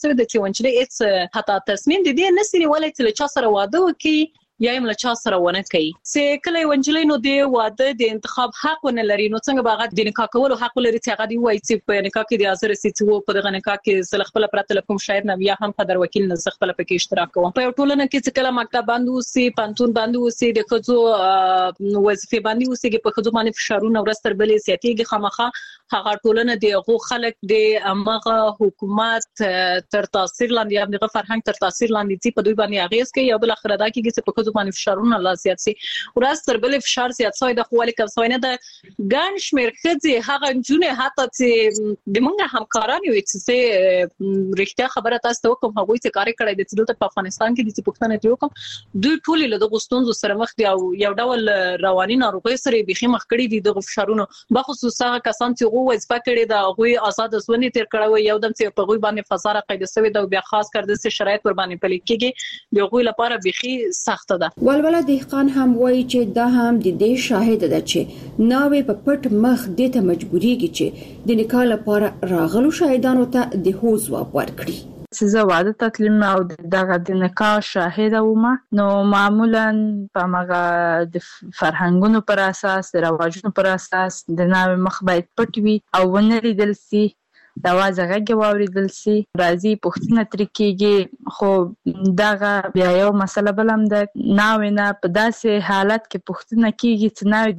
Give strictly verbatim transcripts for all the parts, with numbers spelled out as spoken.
څه د چې ونجلې اټس حتی تصمیم دي دې نسي ولې چې چا سره واده وکي یا یې مل چا سره ونه کوي چې کله ونجلې نو دی واده د انتخاب حق ونه لري نو څنګه باغ د نکاح کولو حق لري چې هغه دی وایي چې په نکاح کې د حاضر سي چې په دغه نکاح کې زل خپل پرته کوم شاید نه یا هم قدر وکیل نه خپل پکې اشتراک کوم په ټولنه کې چې کله مکتب باندې وسی پانتون باندې وسی د خځو وظیفه باندې وسی په خځو باندې فشارونه ورستر بلې سیاتيږي خامخه هغه ټولنه د غو خلک د امغه حکومت تر تاثیر لاندې یا د فرهنګ تر تاثیر لاندې چې په دوی باندې اغیز کوي او بل اخر دا کېږي چې په خځو باندې فشارونه لا زیات سي ورځ تر بل فشار زیات شوی د خپل کسوینه د ګان شمیر خځې هغه جنونه حتی چې د موږ همکاران یو چې رښتیا خبره تاسو ته کوم هغه چې کار کړی د چې په افغانستان کې د پښتنه دی کوم دوی ټول له دغه ستونزو سره مخ دي او یو ډول رواني ناروغي سره بيخي مخ کړی دي د فشارونو په خصوص هغه کسان چې غو وظیفه کړی دا غوي آزاد ځونی تیر کړو یو دم چې په غوي باندې فزاره قاعده سوي دا بیا خاص کړ د شرایط ور باندې پلي کېږي د غوي لپاره بيخي سخت ده ولوله دهقان هم وایي چې دا هم د دې شاهد ده چې ناوې په پټ مخ د ته مجبوريږي چې د نکاح لپاره راغلو شاهدانو ته د هو ځواب ورکړي چې زه واده تتلم او دغه د نکاح شاهد وم نو معمولا په مغه د فرهنګونو پر اساس د رواجونو پر اساس د ناوې مخ باید پټ وي او ونه لیدل سي دا وازغه غواړیدل سي راځي پښتنه تر کېږي خو داغه بیا یو مسله بلم د ناوې نه په داسې حالت کې پښتنه کېږي چې ناوې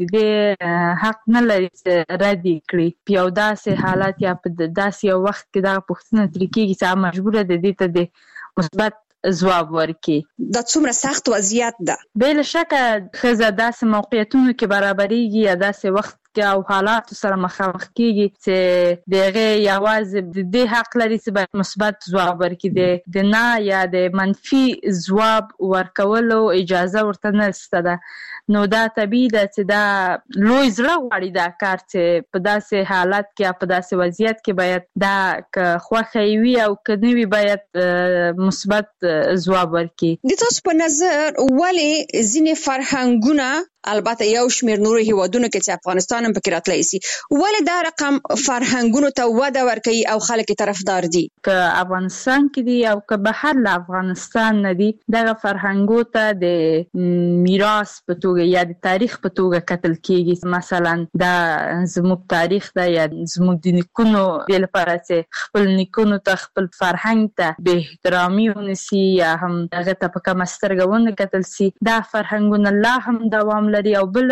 د حق نه لري چې ردی کړي په داسې حالت یا په داسې یو وخت کې دا پښتنه تر کېږي چې مجبور ده دې ته د مثبت ځواب ورکړي دا څومره سخت وضعیت ده بل شک خزه داسې موقعیتونو کې برابرېږي یا داسې وخت او حالات سره مخامخ کیږي چې دغه یواز د دې حق لري چې مثبت ځواب ورکړي د نه یا د منفي ځواب ورکولو اجازه ورته نشته ده نو دا طبيعي ده چې دا لوی زړه غواړي دا کار چې په داسې حالت کې په داسې وضعیت کې باید دا خوخه وي او کنيوي باید مثبت ځواب ورکړي د تاسو په نظر ولی ځینې فرهنګونه البته یو شمیر نور هیوادونو کې چې افغانستان هم پکې راتلای شي ولې دا رقم فرهنګونو ته وده ورکوي او خلک طرفدار دي که افغانستان کې دي او که بهر له افغانستان نه دي دغه فرهنګو ته د میراث په توګه یا د تاریخ په توګه کتل کېږي مثلا دا زموږ تاریخ دا یا زموږ د نیکونو د لپاره چې خپل نیکونو ته خپل فرهنګ ته به احترامي ونسي یا هم هغه ته په کومه سترګه ونه کتل سي دا فرهنګونه لا هم دوام لري او بل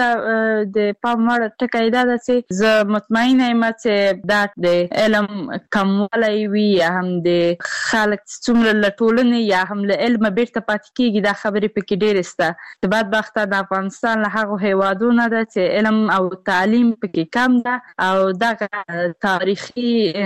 د پام وړ ټکی دا ده چې زه مطمئنه یم چې دا د علم کموالی وي یا هم د خلک څومره له ټولنې یا هم له علمه بیرته پاتې کېږي دا خبرې پکې ډېرې شته د بدبخته د افغانستان له هغو هیوادونو ده چې علم او تعلیم پکې کم ده او دغه تاریخي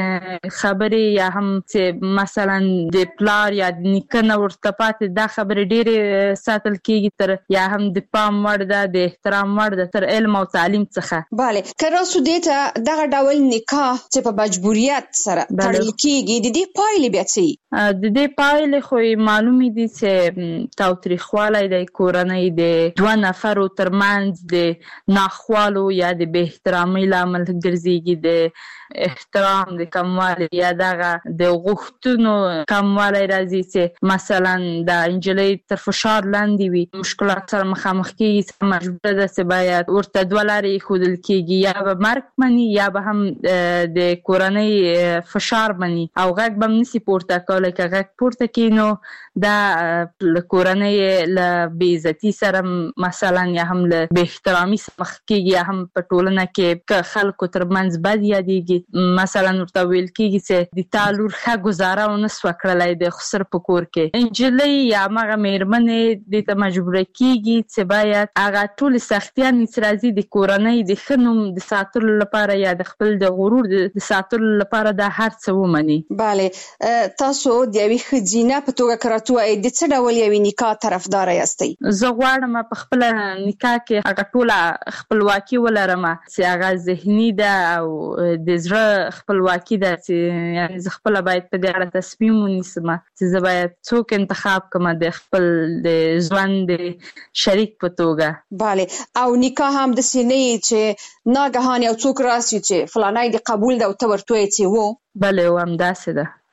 خبرې یا هم چې مثلا د پلار یا د نیکه نه ورته پاتې دا خبرې ډېرې ساتل کېږي تر یا هم د پام وړ ده د احترام وړ ده تر علم او تعلیم څخه bale که راسو دیته دغه ډول نکاح چې په مجبوریت سره تړل کېږي د دې پایلې بیا څه د دې پایلې خو معلومې دي چې تاوتریخوالی د کورنۍ د دوه نفرو ترمنځ د ناخوالو یا د بې احترامۍ لامل ګرځېږي د احترام د کموالی یا دغه د غوښتنو کموالی راځي چې مثلا د نجلۍ تر فشار لاندې وي مشکلات سره مخامخ کېږي چې مجبوره ده چې باید ورته دوه لارې ایښودل کېږي یا به مرګ مني یا به هم د کورنۍ فشار مني او غږ به هم نسي پورته کولی که غږ پورته کړي نو دا له کورنۍ له بې عزتي سره مثلا یا هم له بې احترامي سره مخ کېږي یا هم په ټولنه کې که خلکو ترمنځ بد یادېږي مثلا ورته ویل کېږي چې د تا لور ښه ګزاره ونه سوه کړلی د خسر په کور کې نجلۍ یا همغه مېرمنې دې ته مجبوره کېږي چې باید هغه ټولې سختیانې چې راځي د کورنۍ د ښه نوم د ساتلو لپاره یا د خپل د غرور د ساتلو لپاره دا هر څه ومني. بله تاسو د یوې ښځینه په توګه که راته ووایئ د څه ډول یوې نکاح طرفداره یاستئ؟ زه غواړم په خپله نکاح کې هغه ټوله خپلواکي ولرم چې هغه ذهني ده او د زړه خپلواکي ده چې یعنې زه خپله باید په دې اړه تصمیم ونیسم چې زه باید څوک انتخاب کړم د خپل د ژوند د شریک په توګه. بله او نکاح هم داسې نه یي چې ناګهان یو څوک راسي چې فلانی دې قبول ده او ته ورته وایې چې و؟ بله همداسې ده.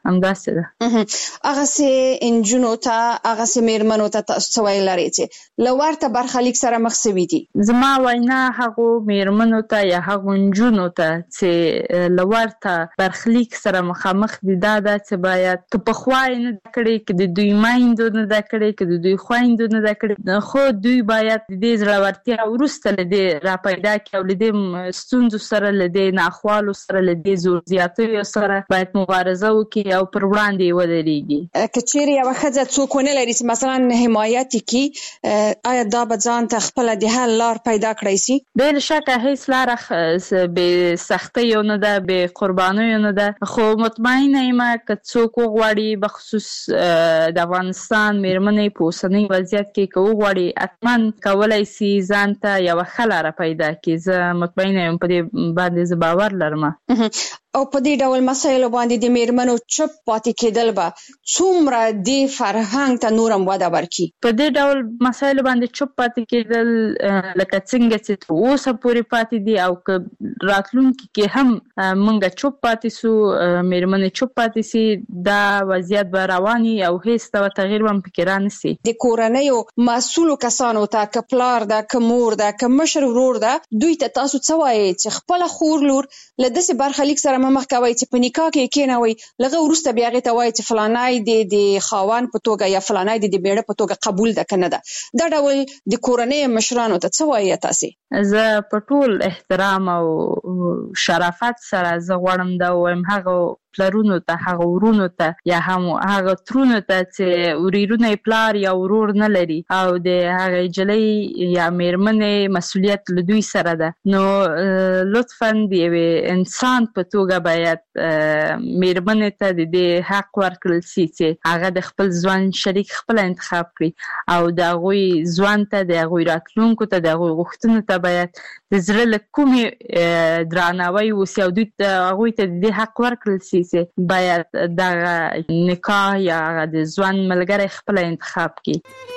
همداسې ده. هغه سه انجونو ته هغه سه میرمنو ته تاسو ویل لري چې لورته برخلیک سره مخ سوي دي. زما وینا هغه میرمنو ته یا هغه انجونو ته چې لورته برخلیک سره مخامخ دي دا چې باید که په خوای نه کړي کې د دوی مایندو نه دا کړي کې د دوی خويندو نه دا کړي خو دوی باید د دې زړورتیا ورسته لدی را پیدا کړي او لدی ستونزو سره لدی ناخوالو سره لدی زور زیاتیو سره باید مبارزه وکړي او پر وړاندې ودرېږي. کچېرې یو ښځه څوک ونه لري چې مثلا حمایت کړي آیا دا به ځان ته خپل د حل لار پیدا کړی شي؟ بل شک هیڅ لار به سختیو نه ده به قربانیو نه ده خو مطمئنه یم که څوک وغواړي بخصوص د افغانستان میرمنې په اوسنۍ وضعیت کې که وغواړي اتمن کولای شي ځان ته یوه ښه لاره پیدا کړي. زه مطمئنه یم په دې باندې زه باور لرم. او په دې ډول مسایلو باندې د میرمنو چپ پاتې کېدل به څومره د فرهنګ ته نورم وده ورکړي؟ په دې ډول مسایلو باندې چپ پاتې کېدل لکه څنګه چې تر اوسه پورې پاتې دي او که راتلونکي کې هم موږ چپ پاتې سو میرمنې چپ پاتې سي دا وضعیت به رواني او هیڅ ډول تغییر هم پکې رانسي. د کورنیو مسؤلو کسانو ته که پلار ده که مور ده که مشر ورور ده دوی ته تاسو څه وایي چې خپل خور لور له داسې برخلیک سره مخ کوي چې په نکاح کې کېنوي لږه وروسته بیا هغې ته وایي چې فلانی د د خاوند په توګه یا فلانی د د بیړه په توګه قبول ده که نه ده. دا ډول د کورنۍ مشرانو ته څه وایي تاسې؟ زه په ټول احترام او شرافت سره زه غواړم دا ووایم هغه پلرونو ته هغه ورونو ته یا هم هغه ترونو ته چې وريرونه پلار یا ورور نه لري او د هغه جلۍ یا میرمنې مسؤلیت له دوی سره ده نو لطفاً د یوې انسان په توګه باید میرمنې ته د دې حق ورکړل شي چې هغه د خپل ژوند شریک خپل انتخاب کړي او د هغوی ژوند ته د هغوی راتلونکو ته د هغوی غوښتنو ته باید د زړه له کومې درناوی وسي او دوی ته هغوی ته د دې حق ورکړل شي چې باید دغه نکاح یا د ژوند ملګری خپل انتخاب کړي.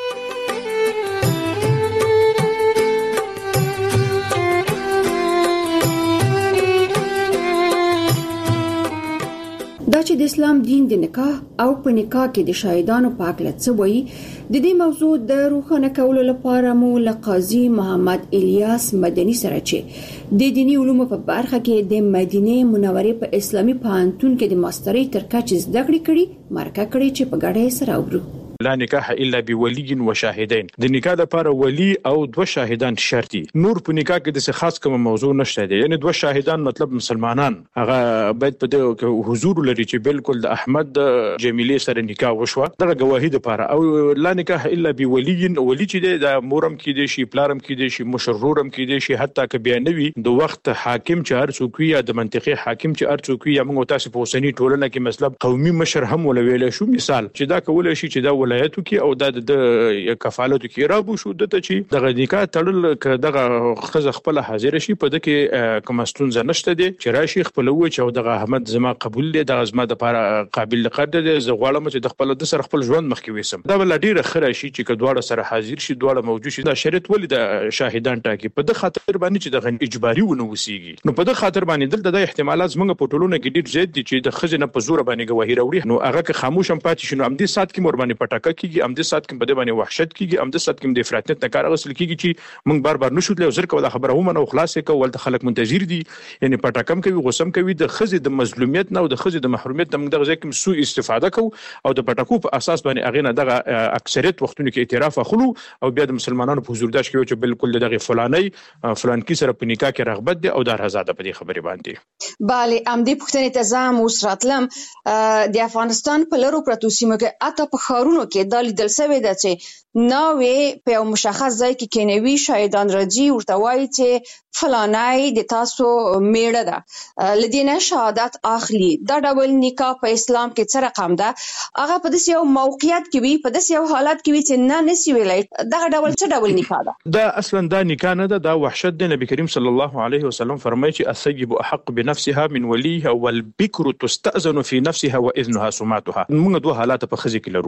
دا چې د اسلام دین د نکاح او په نکاح کې د شاهدانو په اړه څه وایي د دې موضوع د روښانه کولو لپاره مو له قاضي محمد الیاس مدني سره چې د دینی علومو په برخه کې د مدینه منورې په اسلامي پوهنتون کې د ماسترۍ تر کچې زده کړې کړې مرکه کړې چې په ګډه سره وګورو. لا نکاح الا بولي وشاهدين. د نکاح لپاره ولی او دوه شاهدان شرط دي. نور په نکاح کې د څه خاص کوم موضوع نشته دی. یعنی دوه شاهدان مطلب مسلمانان هغه باید په حضور لري چې بالکل د احمد جمیله سره نکاح وشو دغه گواهی لپاره او لا نکاح الا بولي ولی چې د مورم کې دي شي پلارم کې دي شي مشرورم کې دي شي حتی که بیانوي د وخت حاکم چې هر څوک یا د منطقي حاکم چې هر څوک یا موږ تاسو په اوسنی ټولنه کې مطلب قومي مشر هم ولویل شو مثال چې دا کول شي چې دا ولایتو کې او د کفالتو کې رابو شو دته چې دغه نکاح تړل ک دغه خزه خپل حاضر شي په دغه کوم ستونزه نشته دي چې راشي خپل و چې دغه احمد زما قبول دي دغه زما د لپاره قابل قدر دي زه غواړم چې د خپل د سر خپل ژوند مخکې وسم دا بل ډیره خره شي چې کډواړه سره حاضر شي دواړه موجود شي دا شرط ولې د شاهدان ټاکي په د خاطر باندې چې دغه اجباري ونه وسیږي نو په د خاطر باندې دلته د احتمالات زموږ په ټولونه کې ډیر زیات دي چې د خزینه په زور باندې گواهی راوړي نو هغه که خاموش هم پاتې شنو ام دې سات کې مور باندې پټاکه کیږي ام دې سات کې په دې باندې وحشت کیږي ام دې سات کې د افراطیت نه کار غسل کیږي چې موږ بار بار نشو له زر کوله خبره ومنه او خلاص کو ولته خلک منتظر دي یعنی پټاکم کوي غوسم کوي د خزې د مظلومیت نه او د خزې د محرومیت نه موږ دغه ځکه سوء استفاده کو او د پټاکو په اساس باندې اغه نه دغه اکثریت وختونو کې اعتراف اخلو او بیا د مسلمانانو په حضور داش کې چې بالکل دغه فلانی فلان کی سره په نکاح کې رغبت دي او دار آزاد په دې خبرې باندې bali ام دې پښتنې ته زم وسراتلم د افغانستان په لرو پرتو سیمو کې اته په خارونو کې د لیدل سوي ده چې ناوې په یو مشخص ځای کې کېنوي شاهدان راځي ورته وایي چې فلانی د تاسو میړه ده لدینه شهادت اخلي دا ډول نکاح په اسلام کې څه رقم ده هغه په داسې یو موقعیت کې وي په داسې یو حالت کې وي چې نه نسی ویلای دا ډول څه ډول نکاح ده دا اصلا دا نکاح نه ده دا وحشت دی نبی کریم صلی الله علیه وسلم فرمایي چې السيب احق بنفسها من وليها والبكر تستأذن في نفسها واذنها سماتها موږ دوه حالات په خزي کې لرو یو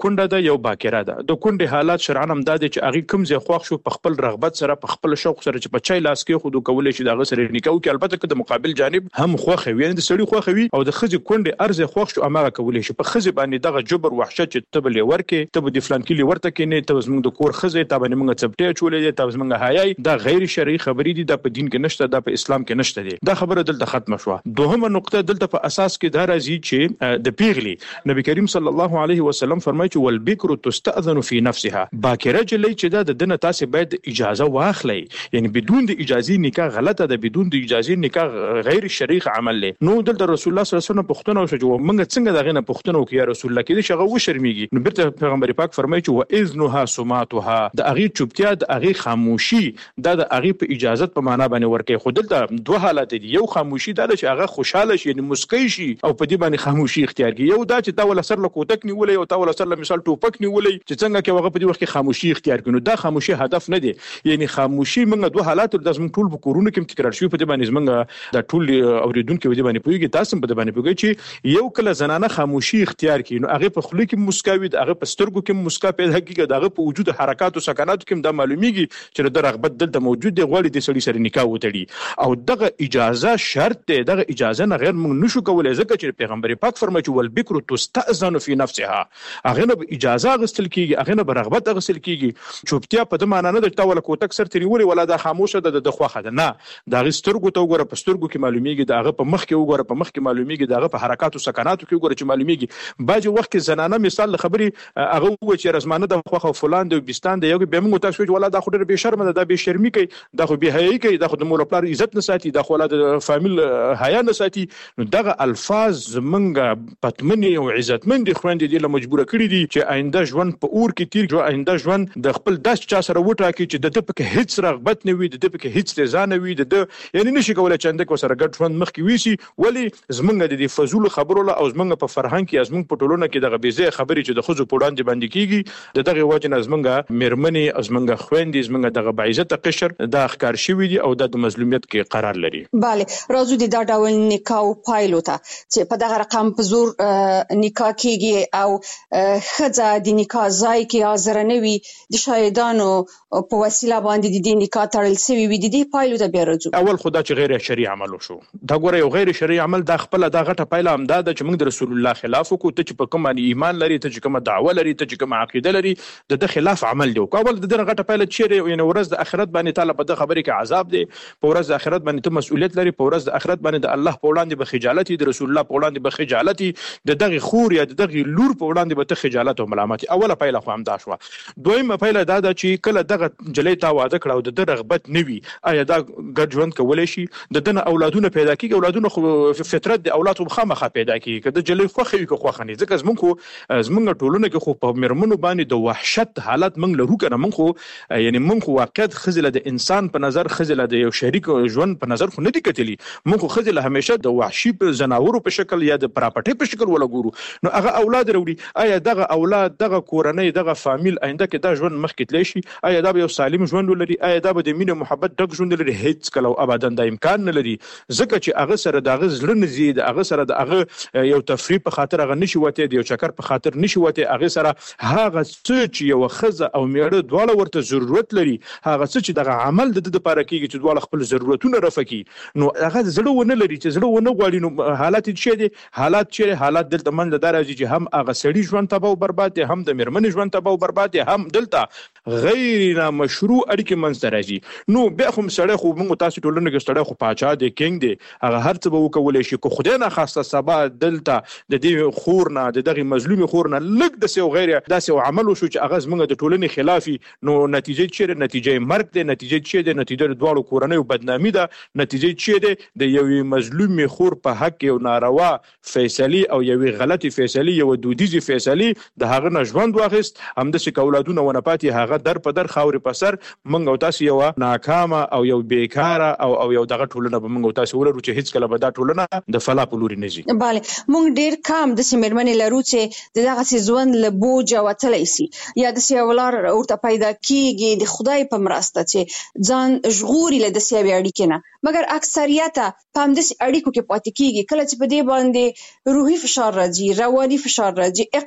کونډه ده یو باکره ده. د کونډې حالات شرعاً هم دا دي چې هغه کوم ځای خوښ شو په خپل رغبت سره په خپل شوق سره چې په چای لاس کې خو د کولې شي دغه سره نکاح کوي. البته که د مقابل جانب هم خوښ وي یعنی د سړي خوښ وي او د خځې کونډې ارزه خوښ شو امره کولې شي. په خځې باندې دغه جبر وحشت چې تبل ورکه تب د فلان کې ورته کې نه تب زموږ د کور خځې تب نه موږ څپټې چولې تب زموږ حیاي دا غیر شرعي خبرې دي د په دین کې نشته د په اسلام کې نشته دي. دا خبره دلته ختم شو. دوهمه نقطه دلته په اساس کې دا راځي چې د پیغلی نبی کریم صلی الله علیه وسلم فرمایي چې والبکر تستأذن فی نفسها. باکره جلې چې دا د دنه تاسو باید اجازه واخلئ یعنی بدون د اجازه نکاح غلطه ده بدون د اجازه نکاح غیر شرعي عمل له. نو دلته رسول الله صلی الله علیه وسلم پوښتنه وشو چې موږ څنګه دغه نه پوښتنه وکړو یا رسول الله کې شغه و شرمېږي. نو بیرته پیغمبر پاک فرمایي چې واذنها سماتها د هغه چوپتیا د هغه خاموشي دا د هغه په اجازه په معنا باندې ورکه. خو دلته دوه حالات دي. یو خاموشي دا چې هغه خوشاله شي یعنی مسکی شي او په دې باندې خاموشي اختیار کړي. یو دا چې تا ول سر له کوتک نیولې او تا ول سر له مثال ټوپک نیولې چې څنګه کې هغه په دې وخت کې خاموشي اختیار کړي. دا خاموشي هدف نه دی یعنی خاموشي موږ دوه حالات د زموږ ټول په کورونو کې تکرار شوی په دې باندې موږ د ټول اوریدونکو په دې باندې پوهیږي تاسو په دې باندې پوهیږئ چې یو کله زنانه خاموشي اختیار کړي نو هغه په خله کې مسکاوي هغه په سترګو کې مسکا پیدا کیږي دغه په وجود حرکات او سکنات کې دا معلومیږي چې د رغبت دلته موجود دی غوړي د سړي سره نکاح وتړي او دغه اجازه شرط دی. دغه اجازه نه غیر موږ نشو کولای ځکه چې پیغمبر پاک فرمایي چې والبکر تستأذن فی نفسها. هغه نه اجازه غستل کیږي هغه نه رغبت غستل کیږي. چوپتیا په دې معنی نه د تاول کوتک سر تریولي ولا د خاموشه د خوخه ده نه د سترګو ته وګوره په سترګو کې معلومیږي دغه په مخ کې وګوره په مخ کې معلومیږي دغه په حرکات او سکناتو کې وګوره چې معلومیږي. باج وخت کې زنانه مثال خبري هغه و چې رزمانه د خوخه فلان د بستان د یو به موږ تاسو چې ولا دا خو ډېر به شرم ده دا به شرمي کوي دا خو به حیاي کوي دا خو د مور خپل عزت نه ساتي دا خو د فامیل حیا نه ساتي. نو دغه الفاظ زمونږ پتمنې او عزتمن دي خويندې دي له مجبوره کړی دي چې آینده ژوند په اور کې تیر جو آینده ژوند د خپل داس چا سره وټاکي چې د په کې هیڅ رغبت نه وي د په کې هیڅ رضا نه وي د یعنی نشي کولای چې انده کو سره ګډ ژوند مخ کې ویسي. ولی زمونږ د دې فزول خبرو له او زمونږ په فرهنګ کې زمونږ په ټولنه کې دغه بيزه خبرې چې د خزو پوډان دي باندې کیږي د دغه وجه نه زمونږ میرمنې زمونږ خويندې زمونږ دغه بعزت قشر د ښکار شوی دي او د مظلومیت کې قرار لري. bale راځو د دا ډول نکاح پایلو ته چې په دغه رقم په زور نکاح کیږي او خځه د نکاح ځای کې حاضر نه وي د شاهدانو په وسیله باندې د نکاح تړل شوی وي د دې پایلو ته بیا راځو. اول خدا چې غیر شرعي عمل وشو دا ګوره یو غیر شرعي عمل د خپل د غټه پایله هم دا د چې موږ د رسول الله خلاف وکړو ته چې په کوم ایمان لري ته چې کوم دعوه لري ته چې کوم عقیده لري د د خلاف عمل دی. اول د دغه غټه پایله چې یعنی ورځ د آخرت باندې تعالی په دغه خبره کې عذاب دی په ورځ د آخرت باندې ته مسؤلیت لري په ورځ د آخرت باندې د الله په وړاندې به خجالت د رسول الله په وړاندې به خجالت د دغه خور یا د دغه لور په وړاندې به ته خجالت او ملامت. اوله پایله خو هم دا شو. دویمه پایله دا ده چې کله دغه جلې تا واده کړو د د رغبت نوي آیا دا ګډ ژوند کولای شي د دنه اولادونه پیدا کیږي اولادونه خو فطرت د اولاد خامخا پیدا کیږي کله جلې خوخه وي خو خني ځکه زمونږ خو زمونږ ټولونه کې خو په مرمنو باندې د وحشت حالت موږ لرو کنه موږ خو یعنی موږ خو واقعیت خزله د انسان په نظر خزله د یو شریک ژوند په نظر خو نه دي کتلی موږ خو خزله همیشه د وحشي په زناورو په شکل یا د پراپټي په شکل ولا ګورو. نو هغه اولاد وروړي آیا دغه اولاد دغه کورنۍ دغه فامیل آینده کې دا ژوند مخ کې تلی شي آیا دا یو سالم ژوند ولري آیا دا به د مینه محبت ډک ژوند لري هیڅ کله ابدا د امکان نه لري ځکه چې هغه سره دغه زړه نزيد هغه سره دغه یو تفریح په خاطر هغه نشي وته دی یو چکر په خاطر نشي وته هغه سره هغه څه چې یو خزه او میړه دواړه ورته ضرورت لري هغه څه چې دغه عمل د لپاره کیږي چې دواړه خپل ضرورتونه رفقي نو هغه زړه ونه لري چې زړه ونه غواړي نو حالات چې دي حالات چې حالات دلته من د درجه چې هم هغه سړي ژوند تباہ او برباد دي هم د مرمن ژوند تباہ او برباد دي هم دلته غیر مشروع اړیکې منځ راځي. نو به هم سړی خو موږ تاسو ټولنه کې سړی خو پاچا دی کینګ دی هغه هر څه به وکولای شي کو خدای نه خاصه سبا دلته د دې خورنا د دغه مظلوم خورنا لګ د سیو غیر داسې عمل وشو چې هغه موږ د ټولنې خلافي نو نتیجه چې نتیجه مرګ دی نتیجه چې د نتیجه دواړو کورنۍ بدنامي ده نتیجه چې د یوې مظلوم خور په حق یو ناروا فیصله او یوې غلطي فیصله یو دودیزي فیصله د هغه نه ژوند واخیست هم د شکولادونه ونه پاتې هغه در په در خاوري په سر موږ او تاسو یو ناکامه او یو بیکاره او او یو دغه ټولنه به موږ تاسو ولرو چې هیڅ کله به دا ټولنه د فلا په لوري نه ځي. bale موږ ډیر کم د سیمرمنې لرو چې دغه ژوند له بوج او تلای شي یا د سیولار ورته پیدا کیږي د خدای په مرسته چې ځان ژغوري له د سیوي اړیکې نه مګر اکثریت په هم د اړیکو کې پاتې کیږي کله چې په دې باندې روحي فشار راځي رواني فشار راځي اقتصادي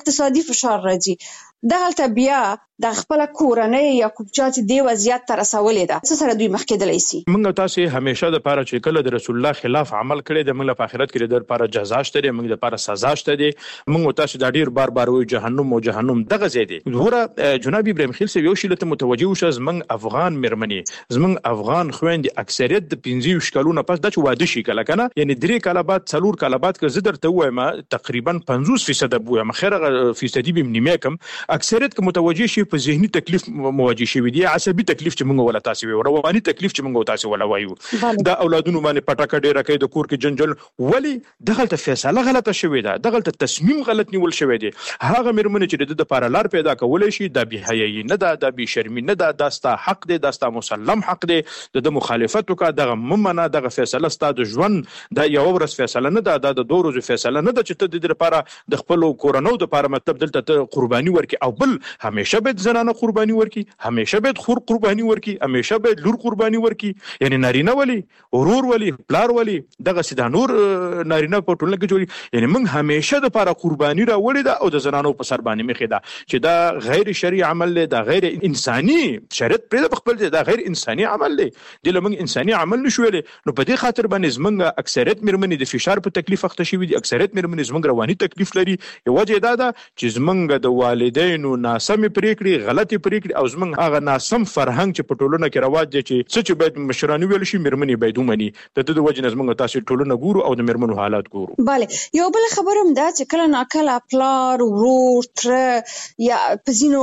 فشار راځي دغلته بیا د خپل کورنۍ یا کومچات دی وضعیت تر رسولې ده څه سره دوی مخ کېدلی سي. موږ تاسو همیشه د پاره چې کله د رسول الله خلاف عمل کړي د موږ په آخرت کې د لپاره جزا شته دی موږ د لپاره سزا شته دی موږ تاسو د ډیر بار بار وي جهنم او جهنم دغه ځای دی. ګوره جناب ابراهیم خلیل سي یو شی ته متوجه وشه زمنګ افغان مرمنې زمنګ افغان خويندې اکثریت د پنځه کلونو پس د واده شي کله کنه یعنی درې کاله بعد څلور کاله بعد که زه درته وایم تقریبا پنځوس فیصد بویم خیره فیصدي به نیمه کم اکثریت که متوجه شي په ذهني تکلیف مواجه شي دي عصبي تکلیف چې موږ ولا تاسو وي رواني تکلیف چې موږ تاسو ولا وایو دا اولادونو باندې پټاکه ډیره کوي د کور کې جنجال ولی دغلت فیصله غلطه شوې ده دغلت تصمیم غلط نیول شوې دي هغه مرمنه چې د لپاره لار پیدا کولای شي د به حیاي نه ده د به شرمي نه ده د ستا حق دی د ستا مسلم حق دی د مخالفت وکړه دغه ممنه دغه فیصله ستاسو د ژوند د یو ورځ فیصله نه ده د دوه ورځې فیصله نه ده چې ته د لپاره د خپل کورونو د لپاره مطلب دلته قرباني ورکي او بل همیشه به زنانه قرباني ورکي همیشه به خور قرباني ورکي همیشه به لور قرباني ورکي یعنی نارینه ولی ورور ولی پلار ولی دغه سیده نور نارینه په ټولنه کې جوړي یعنی موږ همیشه د لپاره قرباني راوړي دا او د زنانو په سر باندې مخې ده چې دا غیر شرعي عمل دی دا غیر انساني شریعت پرې خپل دی دا غیر انساني عمل دی د لمن انساني عمل نشو ویل نو په دې خاطر باندې زمنګ اکثریت مرمنې د فشار په تکلیف اخته شوی دي اکثریت مرمنې زمنګ رواني تکلیف لري یو وجه دا ده چې زمنګ د والدینو ناسم پریکړې غلطي پریکړې او زمنګ هغه ناسم فرهنګ چې په ټولنه کې رواج دي چې څه چې باید مشرانو ویل شي مرمنې باید ومني د دې د وجه نه زمنګ تاسو ټولنه ګورو او د مرمنو حالات ګورو. bale یو بل خبرم دا چې کله ناکله پلار ورور تر یا پزینو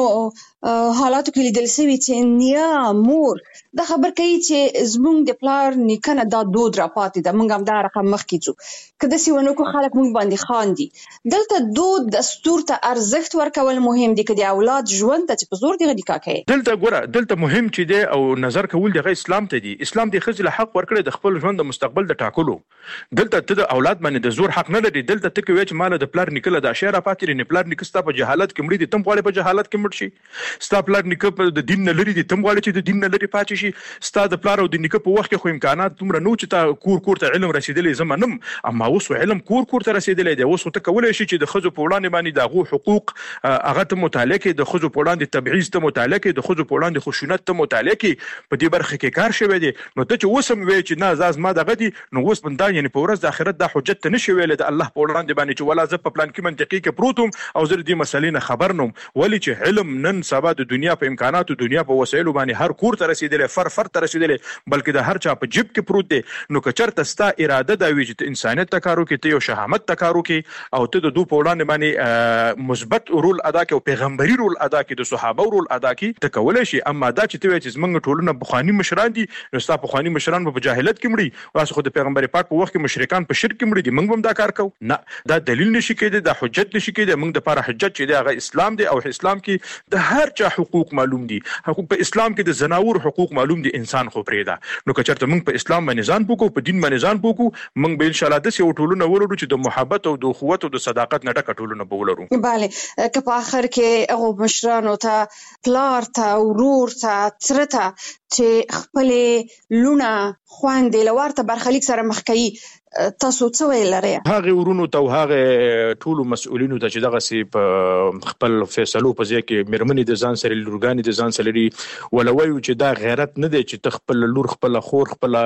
حالاتو کې لیدل شوی چې نیا مور دا خبر کوي چې زمونږ د پلار نیکنه دا دود را پاتې ده مونږ هم دا رقم مخ کیږو کله چې ونو کو خلک مونږ باندې خاندي دلته دود دستور ته ارزښت ورکول مهم دي کدي اولاد ژوند ته په زور دی غدي کوي دلته ګوره دلته مهم چې دی او نظر کول د اسلام ته دی اسلام د خځل حق ورکړي د خپل ژوند د مستقبل د ټاکلو دلته ته د اولاد باندې د زور حق نه لري دلته ته کوي چې مال د پلار نکله د اشاره پاتې نه پلار نکستا په جهالت کې مړي دي تم غواړي په جهالت کې مړ شي ستا پلار نکه د دین نه لري دي تم غواړي چې د دین نه لري پاتې شي ستا د پلار او د نکه په وخت کې خو امکانات تومره نو چې تا کور کور ته علم رسیدلې زمنم اما اوس علم کور کور ته رسیدلې دی اوس ته کولای شي چې د خځو په وړاندې باندې د غو حقوق هغه ته متعلق د خځو په وړاندې تبعیض ته متعلق د خځو په وړاندې خشونت ته متعلق په دې برخه کې کار شوی دی نو ته چې اوسم وی چې نه زاز ما دغه دي نو اوس بندا یعنی په ورځ د آخرت د حجت ته نشي ویل د الله په وړاندې باندې چې ولا ز په پلان کې منطقي کې پروتم او زر دې مسلې نه خبر نوم ولی چې علم نن سبا د دنیا په امکاناتو دنیا په وسایلو باندې هر کور ته رسیدلې فر فر ته رسیدلې بلکې د هر چا په جیب کې پروت دی نو که چرته ستا اراده دا وی چې انسانیت تکارو کې ته یو شهامت تکارو کې او ته د دوه په وړاندې باندې مثبت رول ادا کې او پیغمبري رول ادا کې د صحابه رول ادا کې ته کولای شي اما دا چې ته وی چې زمونږ ټولنه بخوانی مشران دي نو ستا بخوانی مشران په جاهلیت کې مړي واسه خو د پیغمبر پاک په وخت کې مشرکان په شرک کې مړي دي موږ هم دا کار کوو نه دا دلیل نشي کېدی دا حجت نشي کېدی موږ د لپاره حجت چې دی هغه اسلام دی او اسلام کې د هر چا حقوق معلوم دي حقوق په اسلام کې د زناور حقوق معلوم دي انسان خو پرېدا نو که چېرته موږ په اسلام باندې ځان پوکو په دین باندې ځان پوکو موږ به ان شاء الله د سیو ټولونه ولرو چې د محبت او د اخوت او د صداقت نه ډکه ټولونه به ولرو. bale که په اخر کې هغه مشرانو ته پلار ته ورور ته تر ته چې خپل لونه خويندې لورته برخلیک سره مخ کوي تاسو څه ویل لري هغه ورونو ته هغه ټول مسؤلینو ته چې دغه سی په خپل فیصلو په ځای کې مرمنې د ځان سره لورګانی د ځان سره لري ولوي چې دا غیرت نه دی چې تخپل لور خپل خور خپل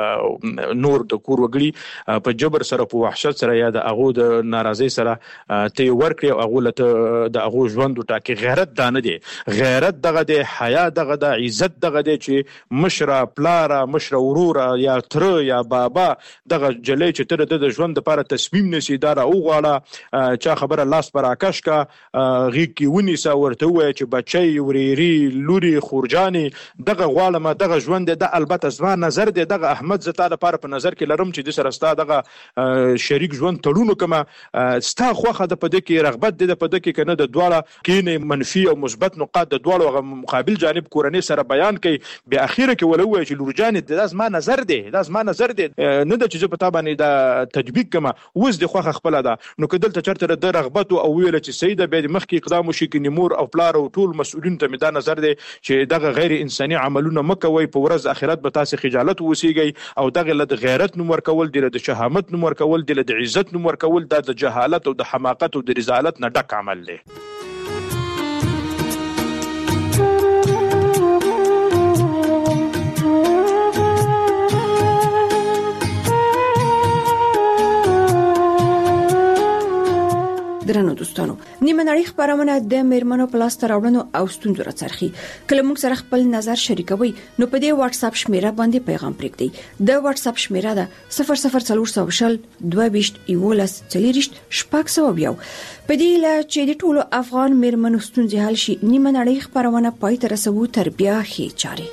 نور د کور وګړي په جبر سره په وحشت سره یا د اغو د ناراضي سره ته ورکړي او اغو له د اغو ژوند ټاکي غیرت دا نه دی غیرت دغه د حیا دغه د عزت دغه دی چې مشره پلار مشره ورور یا تر یا بابا دغه لې چې تر د ژوند لپاره تصمیم نسی دار او غواړه چا خبره لاس پر آکاش کا غي کی ونی سا ورته وای چې بچي وريري لوري خورجاني دغه غواړه دغه ژوند د البته زما نظر دی دغه احمد زتا لپاره په نظر کې لرم چې د سره ستا دغه شریک ژوند تړونو کما ستا خوخه د پد کې رغبت د پد کې کنه د دواړه کینې منفي او مثبت نقاط د دواړو مقابل جانب کورنۍ سره بیان کوي به اخیره کې ولوي چې لورجاني د زما نظر دی د زما نظر دی نه د چې په تابانه دا تطبیق کما وز د خوخه خپل ده نو کدل ته چرته د رغبت او ویل چې سیده به مخ کې اقدام وشي کې نمور او پلار او ټول مسؤلین ته مدا نظر دی چې دغه غیر انساني عملونه مکوي په ورځ اخرت به تاسو خجالت وسیږي او دغه له غیرت نوم ورکول دی د شهامت نوم ورکول دی د عزت نوم ورکول د جهالت او د حماقت او د رذالت نه ډک عمل دی. درنو دوستانو نیمه نړۍ خبرونه د میرمنو پلاس تراوړنو او ستونزو راڅرخي کله موږ سره خپل نظر شریکوي نو په دې واتس اپ شمیره باندې پیغام پرېږدئ د واتس اپ شمیره ده صفر صفر څلور سوشل دوه بیشت ایولس چلیریشت شپږ سو بیا په دې لا چې د ټولو افغان میرمنو ستونزې حل شي نیمه نړۍ خبرونه پای ته رسوو تر بیا خې چاري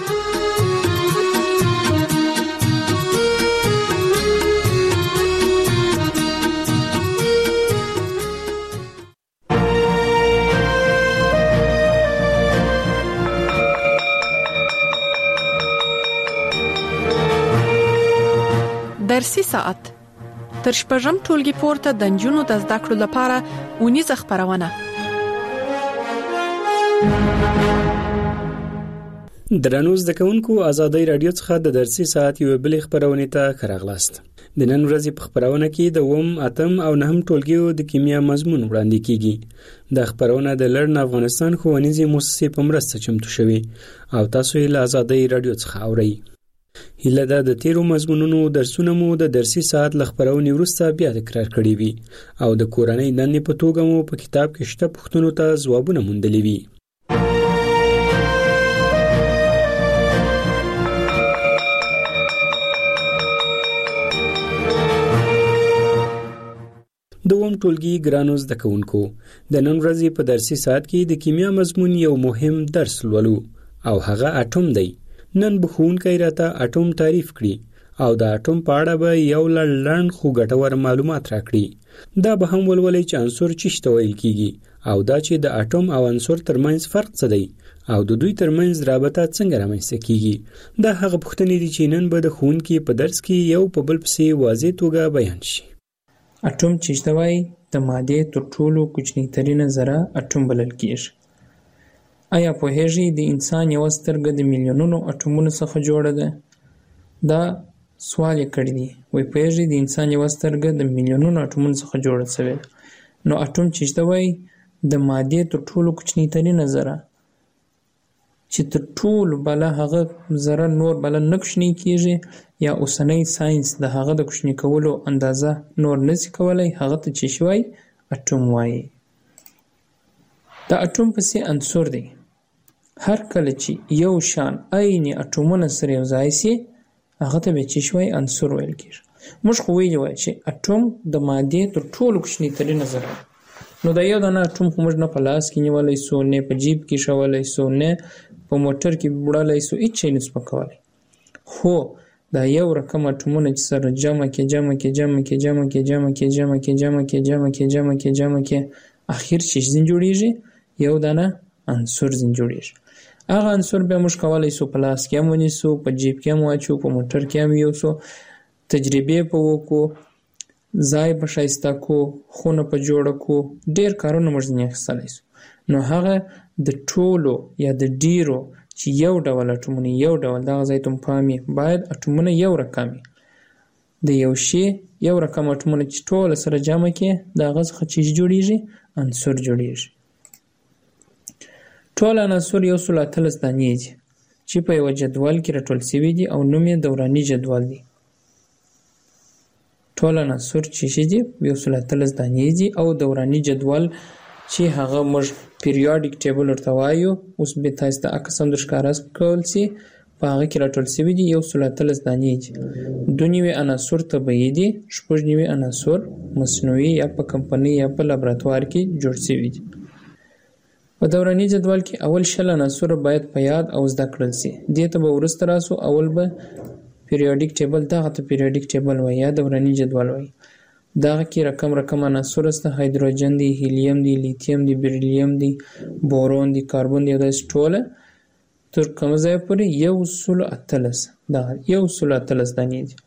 درسي ساعت تر شپږم ټولګي پورته د نجونو د زده کړو لپاره ونیزه خبرونه درنو زده کوونکو ازادي رادیو څخه د درسي ساعت یو بل خبرونه ته خراغلاست د نن ورځې په خبرونه کې د ووم اتم او نهم ټولګیو د کیمیا مضمون وړاندې کیږي د خبرونه د لړن افغانستان ښوونیزي مؤسسې په مرسته چمتو شوی او تاسو یې له ازادي رادیو څخه اورئ هله دا د تیرو مضمونونو درسونه مو د درسي ساعت لخبرونې وروسته بیا تکرار کړي وي او د کورنۍ دندې په توګه مو په کتاب کې شته پوښتنو ته ځوابونه موندلي وي دوم ټولګي ګرانو زده کوونکو د نن ورځې په درسي ساعت کې د کیمیا مضمون یو مهم درس لولو او هغه اټوم دی نن بخونکې راته اټوم تعریف کړي او د اټوم په اړه به یو لړن خو ګټور معلومات راکړي دا به هم ولولې چې عنصر چی ویل کیږي او دا چې د اټوم او عنصر ترمنځ فرق څه دی او د دوی ترمنځ رابطه څنګه رامنځته کیږي دا هغه پوښتنې دي چې نن به د ښوونکي په درس کې یو په بل پسې واضح توګه بیان شي اټوم چې وایي د مادې تر ټولو کوچنی ترینه ذره اټوم بلل کیږي آیا په هغه د انسان یو سترګه د میلیونونو اټومونو څخه جوړه ده دا سوال کړی دی وای په هغه د انسان یو سترګه د میلیونونو اټومونو څخه جوړه شوی نو اټوم چې وایي د مادې تر ټولو کوچنی ترینه ذره چې تر ټولو بل هغه ذره نور بل نقشنی کیږي یا اوسنۍ ساينس د هغه د کوچنی کولو اندازه نور نسی کولای هغه ته چې شوی اټوم وایي دا اټوم پسې عنصر دی هر کله چې یو شان عین اټومونه سره یو ځای شي هغه ته به چې شوی عنصر ویل کیږي موږ خو ویل وای چې اټوم د مادې تر ټولو کوچنی ترینه ذره نو دا یو دانه اټوم خو موږ نه په لاس کې نیولای سو نه په جیب کې شولای سو نه په موټر کې وړلای سو هیڅ نه سپکوالای خو دا یو رقم اټومونه چې سره جمع کې جمع کې جمع کې جمع کې جمع کې جمع کې جمع کې جمع کې جمع کې جمع کې اخر چې څنګه جوړیږي یو دانه عنصر څنګه جوړیږي هغه عنصر به موږ کولای سو په لاس کې مونږ سو په جیب کې مو اچو په موټر کې هم یو سو تجربه په وکړو ځای په شایسته کو خونه په جوړ کو ډیر کارونه موږ نه خصلای سو نو هغه د ټولو یا د ډیرو چې یو ډول اټومونه یو ډول دغه ځای ته پامي باید اټومونه یو رقمي د یو شی یو رقم اټومونه چې ټول سره جمع کې دغه څخه چې جوړیږي عنصر جوړیږي ټول عناصر یو سل اتلس دانې دي چې په یو جدول کې راټول شوي دي او نوم یې دوراني جدول دی ټول عناصر چې دي یو سل اتلس دانې دي او دوراني جدول چې هغه موږ پیریاډیک ټیبل ورته وایو اوس به تاسو ته اقسام د ښکارا کول سي په هغه کې راټول شوي دي یو سل اتلس دانې دي دوه نوي عناصر طبیعي دي شپږ نوي عناصر مصنوعي یا په کمپنۍ یا په لابراتوار کې جوړ شوي دي په دوراني جدول کې اول شل عناصر باید په یاد او زده کړل شي دې ته به ورسته راسو اول به پیریاډیک ټیبل دغه ته پیریاډیک ټیبل وایي یا دوراني جدول وایي دغه کې رقم رقم عناصر است هایدروجن دی هیلیم دی لیتیم دی بریلیم دی بورون دی کاربن دی داس ټوله تر کوم ځای پورې یو سل اتلس دا یو سل اتلس دانې دي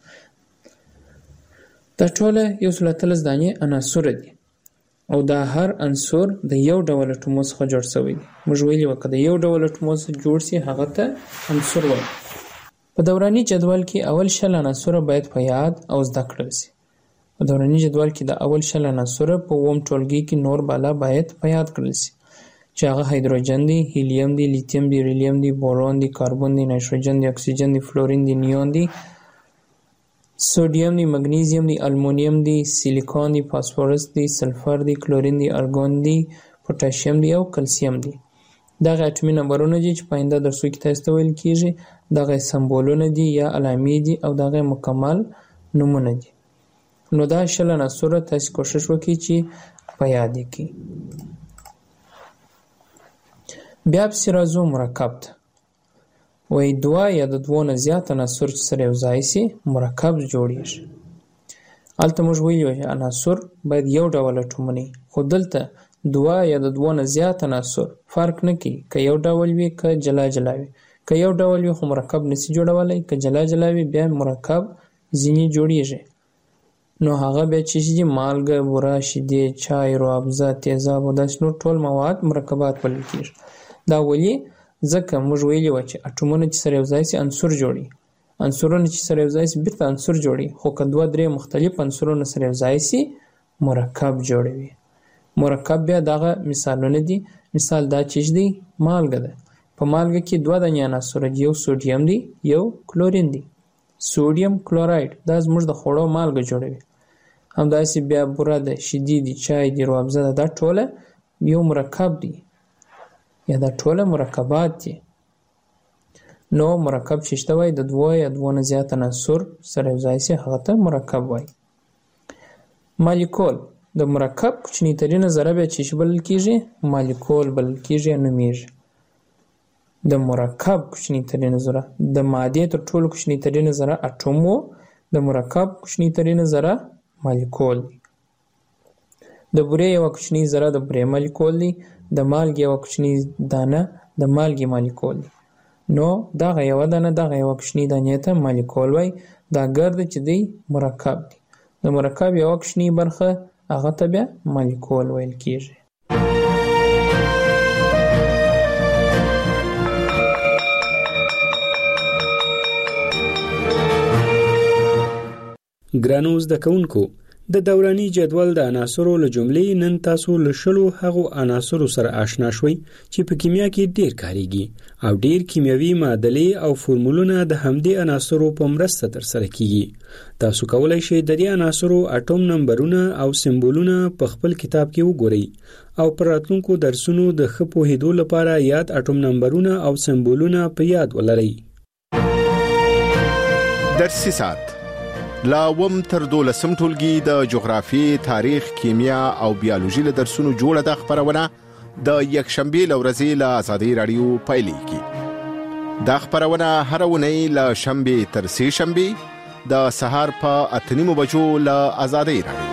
دا ټوله یو سل اتلس دانې عناصر دي او دا هر عنصر د یو ډول اټوم څخه جوړ شوی دی موږ ویلي وکړه د یو ډول اټوم څخه جوړ شي هغه ته عنصر وایي په دوراني جدول کې اول شل عناصر باید په یاد او زده کړل شي په دوراني جدول کې د اول شل عناصر په اووم ټولګي کې نور بالا باید په یاد کړل شي چې هغه هایدروجن دی، هیلیم دی، لیتیم دی، ریلیم دی، بورون دی، کاربن دی، نایتروجن دی، اکسیجن دی، فلورین دی، نیون دی، سوډیم دی، مګنیزیم دی، المونیم دی، سیلیکون دی، فاسفورس دی، سلفر دی، کلورین دی، ارګون دی، پوتاشیم دی او کلسیم دی. دغه اټومي نمبرونه دي چې په آینده درسو کې تاسو ته ویل کیږي. دغه سمبولونه دي یا علامې دي او دغه مکمل نومونه دي. نو دا شل عناصر تاسو کوشش وکړئ چې په یاد کړئ. بیا پسې راځو مرکب ته. وایي دوه یا د دوو نه زیات عناصر چې سره یو ځای شي مرکب جوړیږي. هلته موږ ویلي وو چې عناصر باید یو ډول اټومونه وي، خو دلته دوه یا د دوو نه زیات عناصر فرق نه کوي که یو ډول وي که جلا جلا وي. که یو ډول وي خو مرکب نشي جوړولی، که جلا جلا وي بیا مرکب ځینې جوړیږي. نو هغه بیا چې دي مالګه، بوره، شیدې، چای، روابزه، تیزاب او داسې نور ټول مواد مرکبات بلل کېږي. دا ولې؟ ځکه موږ ویلي وو چې اټومونه چې سره یو ځای شي عنصر جوړي، عنصرونه چې سره یو ځای شي بېرته عنصر جوړي، خو که دوه درې مختلف عنصرونه سره یو ځای شي مرکب جوړوي. مرکب بیا دغه مثالونه دي. مثال دا چې دی مالګه ده. په مالګه کې دوه دانې عناصر دي، یو سوډیم دی یو کلورین دی. سوډیم کلوراید دا زموږ د خوړو مالګه جوړوي. همداسې بیا بوره ده، شیدې دي، چای دی، روابزه ده، دا ټوله یو مرکب دی یا دا ټوله مرکبات دي. نو مرکب چې شته وای د دوه یا دوه نه زیات عناصر سره یو ځای شي هغه ته مرکب وای. مالیکول د مرکب کوچنی ترینه ذره بیا چې بلل کېږي مالیکول بلل کېږي یا نومیږي. د مرکب کوچنی ترینه ذره د مادې تر ټولو کوچنی ترینه ذره اټوم و، د مرکب کوچنی ترینه ذره مالیکول دی. د بورې یوه کوچنۍ ذره د بورې مالیکول دی، د مالګې یوه کوچنۍ دانه د مالګې مالیکول دی. نو دغه یوه دانه دغه یوه کوچنۍ دانې ته مالیکول وایي. دا ګرد چې دی مرکب دی. د مرکب یوه کوچنۍ برخه هغه ته بیا مالیکول ویل کېږي. ګرانو زده کوونکو، د دوراني جدول د عناصرو له جملې نن تاسو له شلو هغو عناصرو سره آشنا شوي چې په کیمیا کې ډیر کاریږي او ډیر کیمیاوي معادلې او فورمولونه د همدې عناصرو په مرسته ترسره کیږي. تاسو کولای شئ د دې عناصرو اټوم نمبرونه او سمبولونه په خپل کتاب کې وګورئ او پر راتلونکو درسونو د ښه پوهېدو لپاره یاد اټوم نمبرونه او سمبولونه په یاد ولرئ. درسي ساعت لا وم تر دولسم ټولګي د جغرافي، تاریخ، کیمیا او بیولوژي له درسونو جوړه د خبرونه د یکشنبه لورځي له آزادۍ رادیو پایلیږي. دا خبرونه هر ونی له شنبه تر سه شنبه د سهار په اته نیمو بجو له آزادۍ رادیو.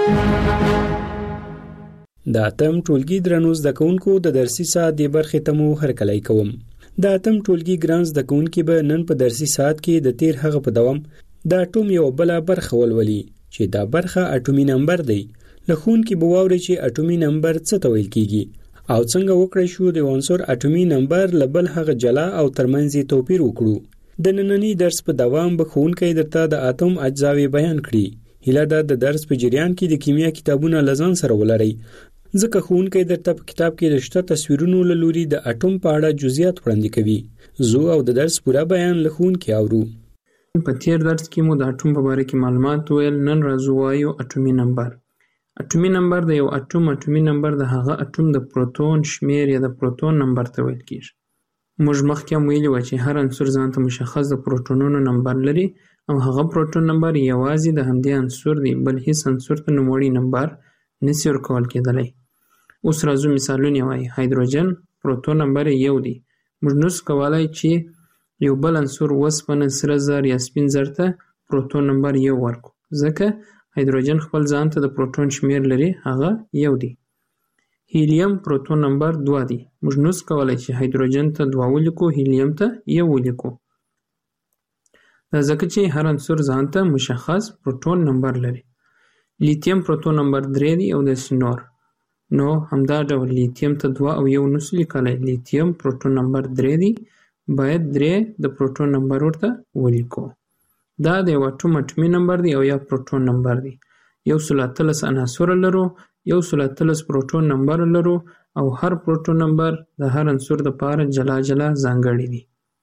دا تم ټولګي درنو زده کوونکو د درسي ساعت د برخې ته مو هرکلی کوم. دا تم ټولګي ګران زده کوونکي به نن په درسي ساعت کې د تیر هغه په دوام د اټوم یو بل برخه ولولي چې دا برخه اټومي نمبر دی. لخون کې بواوري چې اټومي نمبر څه ته ویل کیږي او څنګه وکړای شو د عنصر اټومي نمبر لبل هغه جلا او ترمنځ توپیر وکړو. د نننی درس په دوام به ښوونکی درته د اتوم اجزاوې بیان کړي. هیله ده د درس په جریان کې د کیمیا کتابونه لزان سره ولرئ، ځکه ښوونکی درته په کتاب کې د شته تصویرونو له لوري د اټوم په اړه جزئیات وړاندې کوي. زه او د درس پوره بیان له ښوونکي اورو. په تیر درس کې مو د اټوم په باره کې معلومات ویل. نن راځو وایو اټومي نمبر. اټومي نمبر د یو اټوم اټومي نمبر د هغه اټوم د پروتون شمیر یا د پروتون نمبر ته ویل کېږي. موږ مخکې هم ویلي وو چې هر عنصر ځان ته مشخص د پروتونونو نمبر لري او هغه پروتون نمبر یوازې د همدې عنصر دی، بل هیڅ عنصر ته نوموړی نمبر نشي ورکول کېدلی. اوس راځو مثالونه وایو. هایدروجن پروتون نمبر یو دی. موږ نشو کولی چې یو بل عنصر وسپنه، سره زر یا سپین زر ته پروتون نمبر یو ورکو، ځکه هایدروجن خپل ځان ته د پروتون شمیر لري، هغه یو دی. هیلیم پروتون نمبر دوه دی. موږ نشو کولی چې هایدروجن ته دوه ولیکو، هیلیم ته یو ولیکو، دا ځکه چې هر عنصر ځان ته مشخص پروتون نمبر لري. لیتیم پروتون نمبر درې دی او داسې نور. نو همدا ډول لیتیم ته دوه او یو نشو لیکلی. لیتیم پروتون نمبر درې دی، باید درې د پروتون نمبر ورته ولیکو. دا د یو اټوم اټومي نمبر دی او یا پروتون نمبر دی. یو سل اتلس عناصر لرو، یو سل اتلس پروټون نمبر لرو او هر پروټون نمبر د هر عنصر لپاره جلا جلا ځانګړي دي.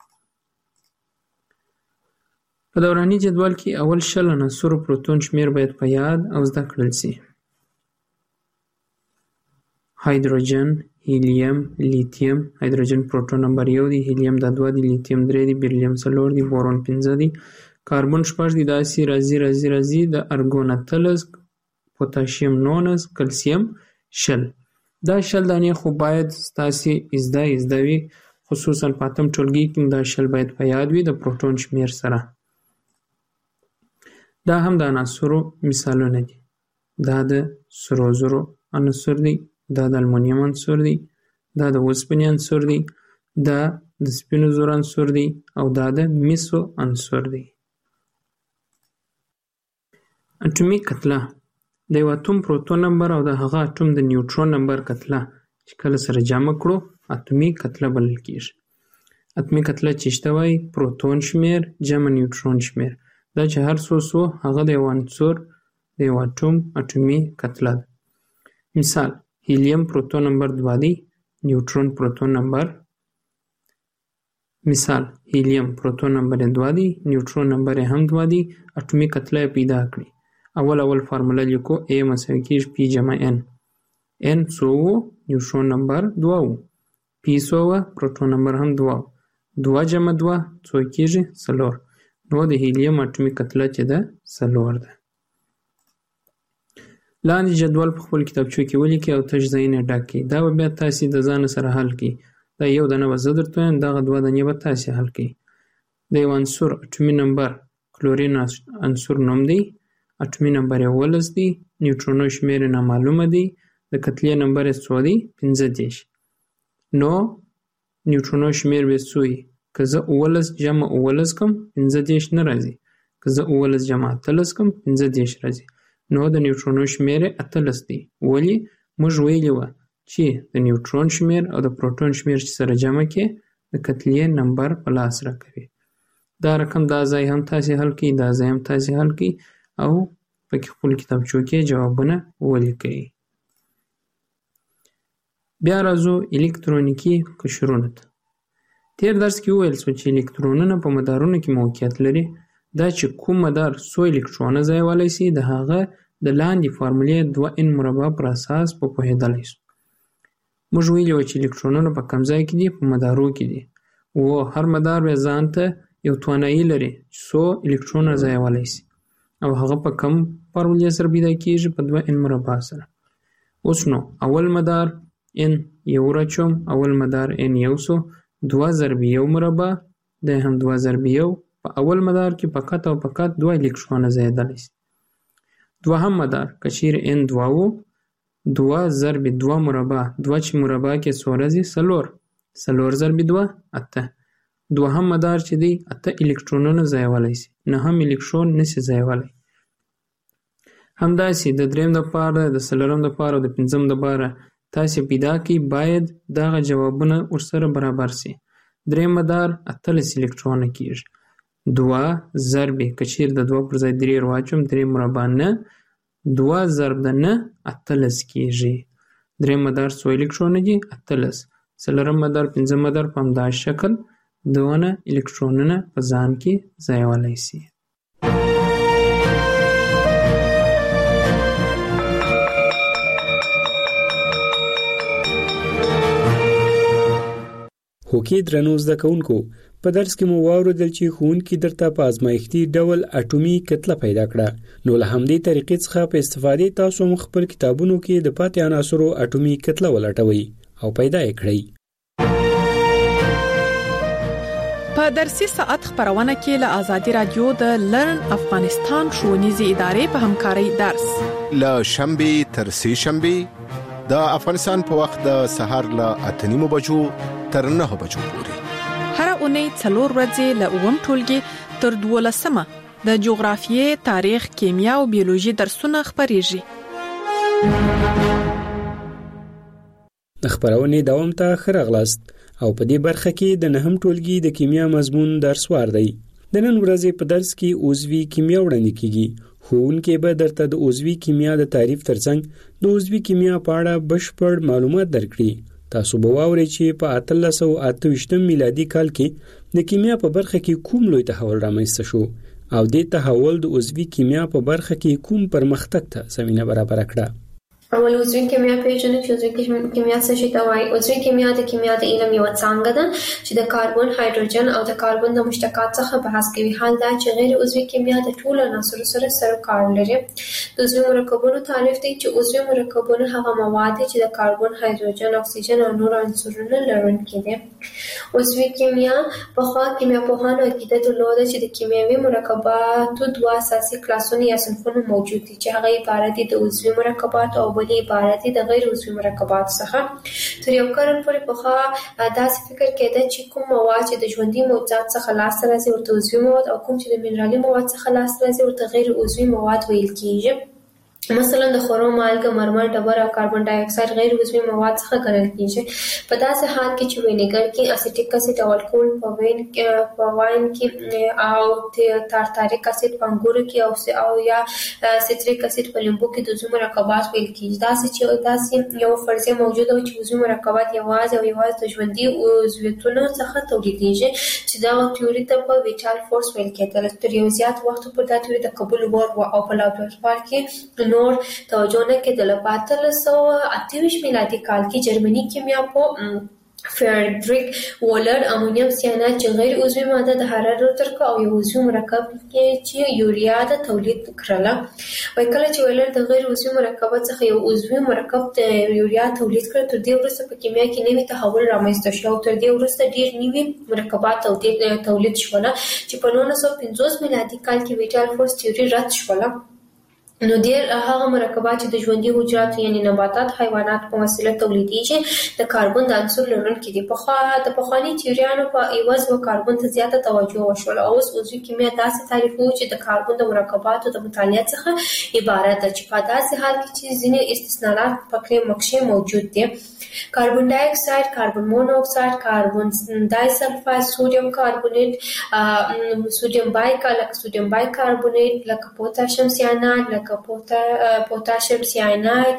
په دوراني جدول کې اول شل عناصرو پروټون شمیر باید په یاد او زده کړل شي. هایدروجن، هیلیم، لیتیم. هایدروجن پروټون نمبر یو دی، هیلیم دا دوه دی، لیتیم درې دی، بیریلیم څلور دی، بورون پنځه دی، کاربن شپږ دی، داسې راځي راځي راځي د ارګون اتلس، پوتاشیم نولس، کلسیم شل. دا شل دانې خو باید ستاسې ازده ازده وي، خصوصا په اتم ټولګي کې دا شل باید په یاد وي د پروټون شمیر سره. دا هم د عناصرو مثالونه دي. دا د سرو زرو عنصر دی، دا د المونیم عنصر دی، دا د اوسپنې عنصر دی، دا د سپینو زرو عنصر دی او دا د مسو عنصر دی. اټومیک کتله د یو اتوم پروټون نمبر او د هغه اتوم د نیوټرون نمبر کتله چې کله سره جمع کړو اټومیک کتله بلل کېږي. اټومیک کتله چې شته وایي پروټون شمیر جمع نیوټرون شمیر. دا چې هر څو څو هغه د یو عنصر د یو اتوم اټومي کتله ده. مثال هیلیم پروټون نمبر دوه دی، نیوټرون پروټون نمبر مثال هیلیم پروټون نمبر دوه دی، نیوټرون نمبر هم دوه دی، اټومي کتله پیدا کړي. اول اول فارموله لیکو A مساوي کېږي P جمع N. N څو و؟ نیوټرون نمبر دوه و. P څو و؟ پروټون نمبر هم دوه و. دوه جمع دوه څو کېږي؟ څلور. نو د هیلیم اټومي کتله چې ده څلور ده. لاندې جدول په خپل کتابچو کې ولیکئ او تش ځایونه ډک کړئ. دا به بیا تاسې د ځان سره حل کړئ. دا یو دانه به زه درته وایم، دغه دوه دانې به تاسې حل کړئ. د یو عنصر اټومي نمبر کلورین عنصر نوم دی، اټومي نمبر یې اوولس دی، نیوټرونو شمیر یې نامعلومه دی، د کتلې نمبر یې څو دی؟ پنځه دېرش. نو نیوټرونو شمیر به څو وي؟ که زه اوولس جمع اوولس کم پنځه دېرش نه راځي، که زه اوولس جمع اتلس کم پنځه دېرش راځي. نو د نیوټرونو شمیر یې اتلس دی. ولې؟ موږ ویلي وه چې د نیوټرون شمیر او د پروټون شمیر چې سره جمع کې د کتلې نمبر په لاس راکوي. دا رقم دا ځای هم تاسې حل کړئ، دا ځای هم تاسې حل کړئ او پکې خپل کتابچو کې جوابونه ولیکئ. بیا راځو الکترونیکي قشرونو ته. تیر درس کې وویل شو چې الکترونونه په مدارونو کې موقعیت لري. دا چې کوم مدار څو الکترونه ځایولی شي د هغه د لاندې فارمولې دوه ان مربع پر اساس په پوهېدلی شو. موږ ویلي وو چې الکترونونه په کوم ځای کې دي؟ په مدارو کې دي. او هر مدار بیا ځان ته یو توانایي لري چې څو الکترونه ځایولی شي او هغه په کوم فارمولې سره پیدا کېږي؟ په دوه ان مربع سره. اوس نو اول مدار ان یو راچوم، اول مدار ان یو سو، دوه ضرب یو مربع د هم دوه ضرب یو. په اول مدار کې فقط او فقط دوه الکترونه ځایېدلی شي. دوهم مدار که چیرې ان دوه و، دوه ضرب دوه مربع، دوه چې مربع کې څو راځي؟ څلور. څلور ضرب دوه اته. دوهم مدار چې دی اته الکترونونه ځایولی شي، نه هم الکترون نشي ځایولی. همداسې د دریم دپاره، د څلورم دپاره او د پنځم دپاره تاسې پیدا کړئ، باید دغه جوابونه ورسره برابر شي. دریم مدار اتلس الکترونه کېږي. دوه ضرب که چیرې د دوه پر ځای درې واچوم، درې مربع نه، دوه ضرب د نه اتلس کېږي. دریم مدار څو الکترونه دي؟ اتلس. څلورم مدار، پنځم مدار په همدا شکل دونه الکترونونه په ځان کې ځایولی شي. هوکې درنو زده کوونکو، په درس کې مو واورېدل چې ښوونکي درته په ازمایښتي ډول اټومي کتله پیدا کړه. نو له همدې طریقې څخه په استفادې تاسو هم خپل کتابونو کې د پاتې عناصرو اټومي کتله ولټوئ او پیدا یې کړئ. په درسي ساعت خبرونه کې له آزادي رادیو د لرن افغانستان ښوونیزې ادارې په همکارۍ درس له شنبه تر سه شنبه د افغانستان په وخت د سهار له اته نیمو بجو تر نه بجو پورې. هر اونۍ څلور ورځې له اووم ټولګي تر دولسمه د جغرافیې، تاریخ، کیمیا او بیولوژي درسونه خبرېږي. د خبرونې دوام ته ښه راغلاست او په دې برخه کې د نهم ټولګي د کیمیا مضمون درس وار دی. د نن ورځې په درس کې عضوي کیمیا وړاندې کیږي. ښوونکی به درته د عضوي کیمیا د تعریف ترڅنګ د عضوي کیمیا په اړه بشپړ معلومات درکړي. تاسو به واورئ چې په اتلس سوه اته ویشتم میلادي کال کې د کیمیا په برخه کې کوم لوی تحول رامنځته شو او دې تحول د عضوي کیمیا په برخه کې کوم پرمختګ ته زمینه برابر کړه. اول عضوي کیمیا پیژنو چې عضوي کیمیا څه شي ته وایي. عضوي کیمیا د کیمیا د علم یو څانګه ده چې د کاربن، هایدروجن او د کاربن د مشتقات څخه بحث کوي. حال دا چې غیر عضوي کیمیا د ټولو عناصرو سره سره کار لري. د عضوي مرکبونو تعریف دی چې عضوي مرکبونه هغه مواد دي چې د کاربن، هایدروجن، اکسیجن او نور عنصرونه لرونکي دي. عضوي کیمیا په خوا کیمیاپوهانو عقیده درلوده چې د کیمیاوي مرکباتو دوه اساسي کلاسونه یا صنفونه موجود دي چې هغه عبارت دي د عضوي مرکبات او بلې عبارت دي د غیر عضوي مرکبات څخه. تر یو قرن پورې پخوا داسې فکر کېده چې کوم مواد چې د ژوندي موجودات څخه لاسته راځي ورته عضوي مواد او کوم چې د منرالي مواد څخه لاسته راځي ورته غیر عضوي مواد ویل کېږي. مثلا د خورو مالګه، مرمر، ډبره او کاربن ډای اکساید غیر عضوي مواد څخه ګڼل کېږي. په داسې حال کې چې وینیګر کې اسیټیک اسید او الکول په وین په واین کې او تارتاریک اسید په انګورو کې او یا سیتریک اسید په لیمبو کې د عضوي مرکبات ویل کېږي. داسې چې داسې یو فرضیه موجوده وي چې عضوي مرکبات یوازې او یوازې د ژوندي عضویتونو څخه تولیدېږي چې دا تیوري ته په ویټال فورس ویل کېدل. تر یو زیات وخت پورې دا تیوري د قبول وړ وه او په لابراتوار کې نور توجه نه کېدله. په اتلس سوه اته ویشت میلادي کال کې جرمني کیمیاپوه فریدریک وولر امونیم سیانات چې غیر عضوي ماده د حرارت ترکه او یو عضوي مرکب کې چې یوریا د تولید کړله. وای کله چې وولر د غیر عضوي مرکب څخه یو عضوي مرکب د یوریا تولید کړ، تر دې وروسته په کیمیا کې نوی تحول رامنځته شو او تر دې وروسته ډیر نوي مرکبات تولید شول چې په نولس سوه پنځوس میلادي کال کې ویټال فورس تیوري رد شوله. نو ډیر هغه مرکبات چې د ژوندي حجراتو یعنی نباتات، حیوانات په وسیله تولیدېږي د کاربن د عنصر لرونکي دي. پخوا د پخواني تیوریانو په عوض و کاربن ته زیاته توجه وشوله. اوس عضوي کیمیا داسې تعریفوي چې د کاربن د مرکباتو د مطالعه څخه عبارت ده چې په داسې حال کې چې ځینې استثناءات پکې مکشې موجود دي. کاربن ډای اکساید، کاربن مونو اکساید، کاربن ډای سلفاید، سوډیم کاربونیټ، سوډیم بایکاربونیټ، سوډیم بایکاربونیټ لکه پوتاشیم سیاناید، لکه پوتاشیم سیاناید،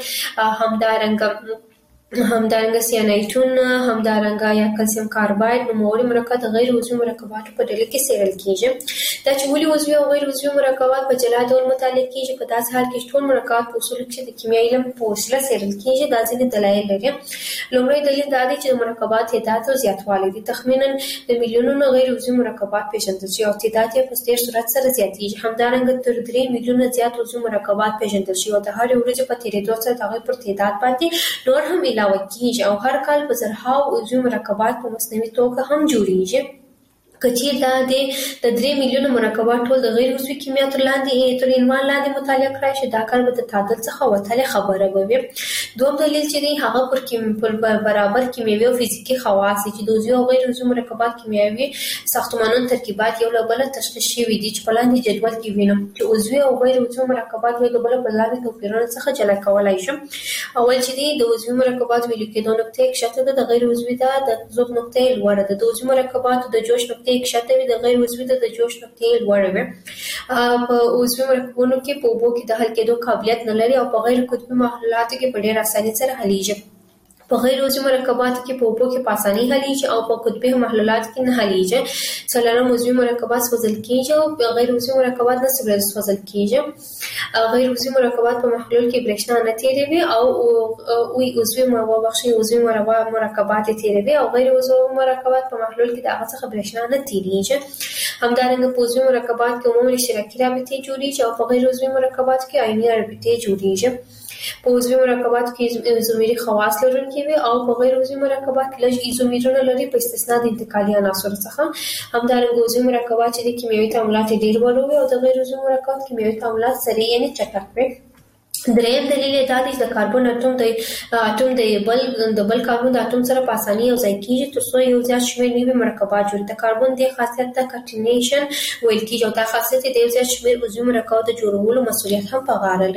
همدارنګه همدارنګه سیانایټون، همدارنګه یا کلسیم کارباید نوموړي مرکبات د غیر عضوي مرکباتو په ډله کې څېړل کېږي. دا چې ولې عضوي او غیر عضوي مرکبات په جلا ډول مطالعه کېږي، په داسې حال کې چې ټول مرکبات په اصولو کې د کیمیاوي علم په وسیله څېړل کېږي، دا ځینې دلایل لري. لومړی دلیل دا دی چې د مرکبات تعداد او زیاتوالی دي. تخمیناً د میلیونونو غیر عضوي مرکبات پیژندل شوي او تعداد یې په ډېر سرعت سره زیاتېږي. همدارنګه تر درې میلیونه زیات عضوي مرکبات پیژندل شوي او د هرې ورځې په تېرېدو سره د هغوی پر تعداد باندې نور هم علاوه کیږي او هر کال په زرهاو عضوي مرکبات په مصنوعي توګه هم جوړیږي. کچیر دا د درې میلیونه مرکبات ټول د غیر عضوي کیمیا تر لاندې تر عنوان لاندې مطالعه کړای شي، دا کار به د تعادل څخه وتلې خبره به وي. دوم دلیل چې دی هغه پر کیمیاوي برابر کیمیاوي او فزیکي خواص چې د عضوي او غیر عضوي مرکبات کیمیاوي ساختمانونو ترکیبات یو له بله تشخیص شوي دي چې په لاندې جدول کې وینم چې عضوي او غیر عضوي مرکبات یو له بله په لاندې توپیرونو څخه جلا کولای شم. اول چې دی د عضوي مرکبات ویلو کېدو نقطې کښته ده، د غیر عضوي ده د ذوب نقطې لوړه ده. د عضوي مرکباتو د جوش نقطې کښته وي، د غیر عضوي ده د جوش نقطې لوړه وي. په عضوي مرکبونو کې په اوبو کې د حل کېدو قابلیت نه لري او په غیر قطبي محلولاتو کې په ډېر اسانۍ سره حلیږي. په غیر عضوي مرکباتو کې په اوبو کې په اسانۍ حلیږي او په قطبي محلولاتو کې نه حلیږي. څلورم عضوي مرکبات سوځل کېږي او په غیر عضوي مرکبات نه سوځل کېږي. غیر عضوي مرکبات په محلول کې برېښنا نه تیروي او وی عضوي موابخشي عضوي مرکبات تیروي او غیر عضوي مرکبات په محلول کې د هغه څخه برېښنا نه تیریږي. همدارنګه په عضوي مرکبات کې عمومي اشتراکي رابطې جوړیږي او په غیر عضوي مرکبات کې آیني رابطې جوړیږي. په عضوي مرکبات کې ایزومري خواص لرونکي وي او په غیر عضوي مرکبات کې لږ ایزومرونه لري په استثناء د انتقالي عناصرو څخه. همدارنګه عضوي مرکبات چې د کیمیاوي تعاملات ډېر ولوي او د غیر عضوي مرکبات کیمیاوي تعاملات سریع یعنی چټک وي. دریم دلیل دا دی چې د کاربن اټوم د اټوم د بل د بل کاربن د اټوم سره په اسانۍ یو ځای کېږي تر څو یو زیات شمېر نوي مرکبات جوړ. د کاربن د خاصیت ته کټینیشن ویل کېږي او دا خاصیت د یو زیات شمېر عضوي مرکباتو د جوړولو مسؤلیت هم په غاړه لري.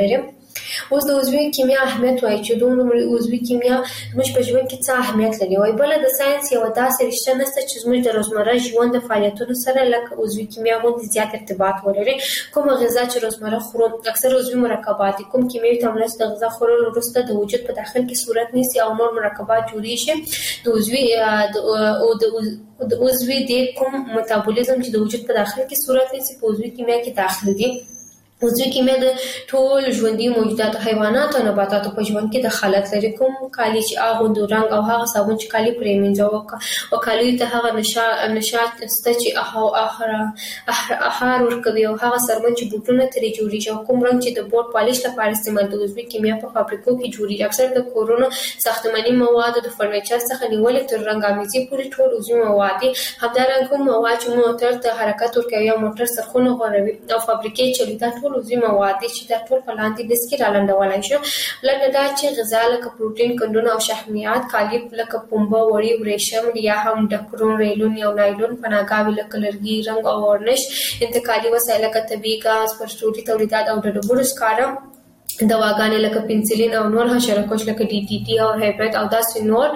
اوس د عضوي کیمیا اهمیت وایي چې د عضوي کیمیا موږ په ژوند کې څه اهمیت لري او بل د ساينس یو داسې رشته نشته چې موږ د روزمره ژوند د فعالیتونو سره لکه عضوي کیمیا باندې زیات ارتباط ولري. کوم غذا چې روزمره خورو اکثر عضوي مرکبات کوم کیمیاوي تعاملات د غذا خورلو وروسته د وجود په داخل کې صورت نیسي او نور مرکبات جوړیږي. د عضوي او د د عضوي د کوم میتابولیزم چې د وجود په داخل کې صورت نیسي په عضوي کیمیا کې داخل دي. عضوي کیمیا د ټول ژوندي موجودات حیوانات او نباتات په ژوند کې دخالت لري. کوم کالی چې اغوندو رنگ او هغه صابون چې کالی پرې مینځو او کالی ته هغه نشا نشات است چې اهو اخر اخر ورکوي او هغه سرمن چې بوټونه ترې جوړیږي او کوم رنگ چې د بورډ پالیش لپاره استعمال د عضوي کیمیا په فابریکو کې جوړیږي. اکثر د کورونو ساختماني مواد د فرنیچر څخه نیولې تر رنګامیزي پورې ټول عضوي مواد دي. همدارنګه کوم مواد چې موټر ته حرکت ورکوي او موټر سرخونه غوړوي او فابریکې چلیدا عضوي مواد چې د ټول په لاندې د سکي را لنډولای شو. لکه دا چې غذا لکه پروتین کندونه او شحمیات کالی لکه پنبه وړي ورېشم یا هم ډکرون ریلون یا نایلون پناګاوي لکه لرګي رنگ او ورنش انتقالي وسایل لکه طبي غاز پرسټوري تولیدات او د ډبرو سکاره دواګانې لکه پنسلین او نور حشرکش لکه ډي ډي ټي او هیپټ او داسې نور.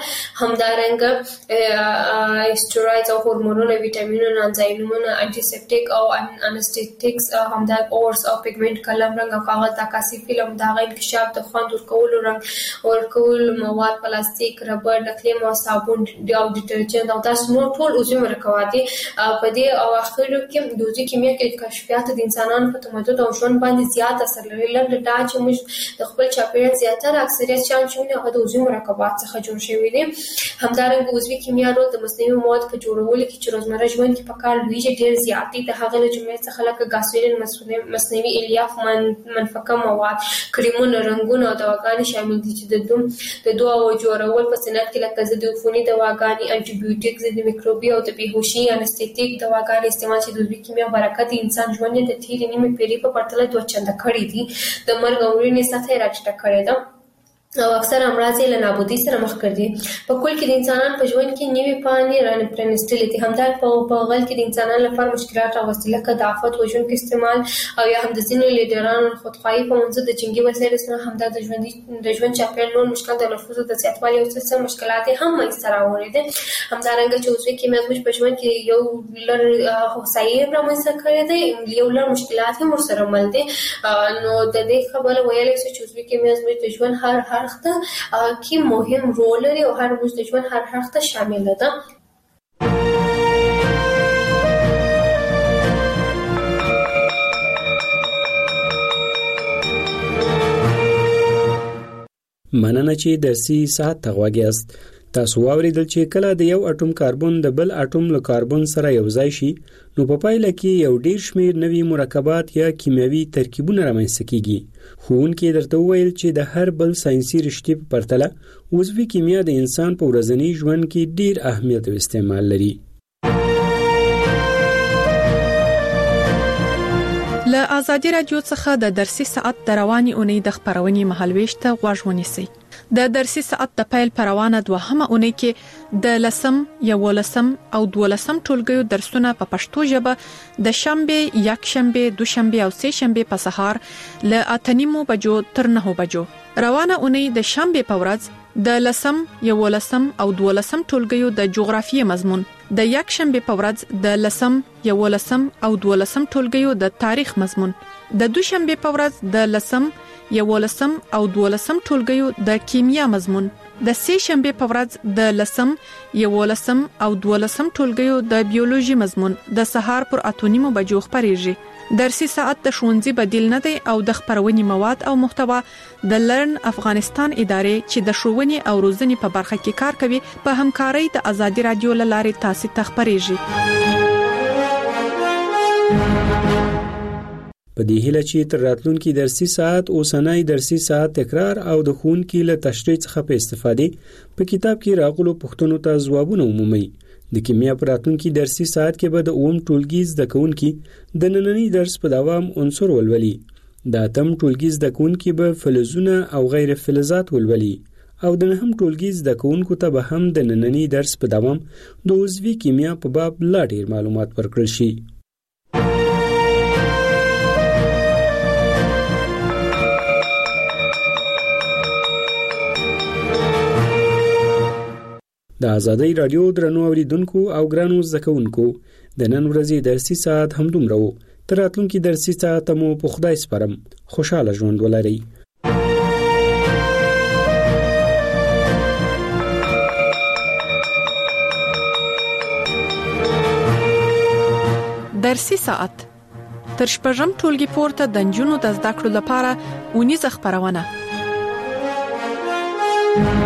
همدارنګه اسټروئډز او هورمونونه ویټامینونه انزایمونه انټي سیپټیک او انستیټیکس همدارنګه اورس او پیګمنټ قلم رنګ او کاغذ عکاسي فلم دغه انکشاف د خوند ورکولو رنګ ورکول مواد پلاستیک ربر نکلیم او صابون او ډیټرجنټ او داسې نور ټول عضوي مرکبات دي. په دې او اخرو کې د عضوي کیمیا کې کشفیات د انسانانو په تمدد او ژوند باندې زیات اثر لري. لکه دا چې د خپل چاپیریال زیاتره اکثریت شان چې هغه د عضوي مرکبات څخه جوړ شوی دي. همدارنګه عضوي کیمیا رول د مصنوعي موادو په جوړولو کې چې روزمره ژوند کې په کار لویږي ډیر زیات دي. د هغه له جملې څخه لکه ګاسولین مصنوعي الیاف منفکه مواد کریمونه رنګونه او دواګانې شامل دي چې د دوم د دوا جوړول په صنعت کې لکه ضد عفوني دواګانې انټي بیوټیک ضد میکروبي او د بیهوشي انستیټیک دواګانې استعمال چې د عضوي کیمیا برکت انسان ژوند د تیرې نیمه پیړۍ په پرتله دوه چنده کړی دي. د مرګ او نه سطح راټیټه کړې ده او اکثر امراض له نابودي سره مخ کړي. په کل کې د انسانانو په ژوند کې نوې پانې رانه پرنستلې دي. همدار په غل کې د انسانانو لپاره مشکلات راوستل لکه د آفت وژونکو استعمال او یا هم د ځینو لیډرانو خودخواهي په منځ د جنگي وسایلو سره همدا د ژوند د ژوند چاپیریال نور مشکلات د نفوذ د زیاتوالي او څه مشکلات هم منځته راوړي دي. همدارنګه چې عضوي کیمیا زموږ په ژوند کې یو لر هوسایي رامنځته کړی دی یو لر مشکلات هم ورسره مل دي. نو د دې خبره ویلای شو چې عضوي کیمیا زموږ د ژوند هر هر ته کی مهم رول لري او هر موږ د ژوند هر حق ته شامل ده. مننه چې درسي ساعت ته غواګیاست. تاسو واوریدل چې کله د یو اټوم کاربن د بل اټوم له کاربن سره یو ځای شي نو په پایله کې یو ډیر شمیر نوي مرکبات یا کیمیاوي ترکیبونه رامنځته کیږي. ښوونکي درته وویل چې د هر بل ساينسي رشتې په پرتله عضوي کیمیا د انسان په ورځني ژوند کې ډیر اهمیت او استعمال لري. له آزادي رادیو څخه د درسي ساعت د رواني اونۍ د خبرونې مهالويش ته غوږ ونیسئ. د درسي ساعت د پیل پروانه دوهمه اونۍ کې د لسم یولسم او دولسم ټولګیو درسونه په پښتو ژبه د شنبه یک شنبه دو شنبه او سه شنبه په سهار ل اتنیمو بجو تر نه بجو. روانه اونۍ د شنبه په ورځ د لسم یولسم او دولسم ټولګیو د جغرافیې مضمون، د یک شنبه په ورځ د لسم یولسم او دولسم ټولګیو د تاریخ مضمون، د دو شنبه په ورځ د لسم یولسم او دولسم ټولګیو د کیمیا مضمون، د سه شنبه په ورځ د لسم یولسم او دولسم ټولګیو د بیولوژي مضمون د سهار پر اتونیمو بجو خبريږي. درسي ساعت د ښوونځي بدیل نه دی او د خبرونې مواد او محتوا د لرن افغانستان ادارې چې د ښوونې او روزنې په برخه کې کار کوي په همکارۍ د آزادي رادیو لارې تاسو ته خبريږي. په دې هیله چې تر راتلونکي درسي ساعت اوسنۍ درسي ساعت تکرار او د ښوونکي له تشریح څخه په استفاده په کتاب کې راغلو پوښتنو ته ځوابونه عمومي. د کیمیا په راتلونکي درسي ساعت کې به د اوم ټولګي زده کوونکي د نننۍ درس په دوام عنصر ولولي. د اتم ټولګي زده کوونکي به فلزونه او غیر فلزات ولولي او د نهم ټولګي زده کوونکو ته به هم د نننۍ درس په دوام د عضوي کیمیا په باب لا ډیر معلومات ورکړل شي. د ازادي رادیو درنو اوریدونکو او ګرانو زکونکو د نن ورځې درسي ساعت همدومره وو. تر راتلونکي درسي ساعت مو په خدای سپارم. خوشاله ژوند ولرئ. درسي ساعت تر شپږم ټولګي پورته د نجونو د زده کړو لپاره ونیزه خبرونه